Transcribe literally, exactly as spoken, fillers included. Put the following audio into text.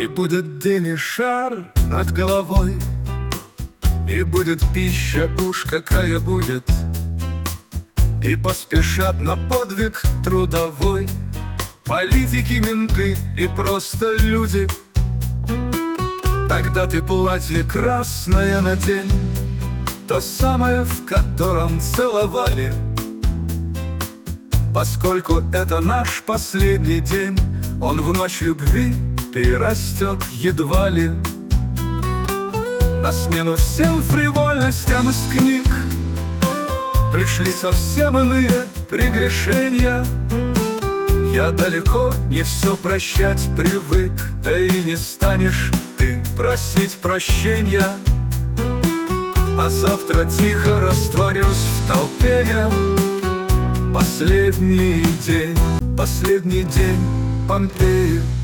И будет дым и шар над головой, и будет пища уж какая будет, и поспешат на подвиг трудовой политики, менты и просто люди. Тогда ты платье красное надень, то самое, в котором целовали. Поскольку это наш последний день, он в ночь любви перерастет едва ли. На смену всем фривольностям из книг пришли совсем иные прегрешения. Я далеко не все прощать привык, да и не станешь ты просить прощения. А завтра тихо растворюсь в толпе я. Последний день, последний день Помпеи.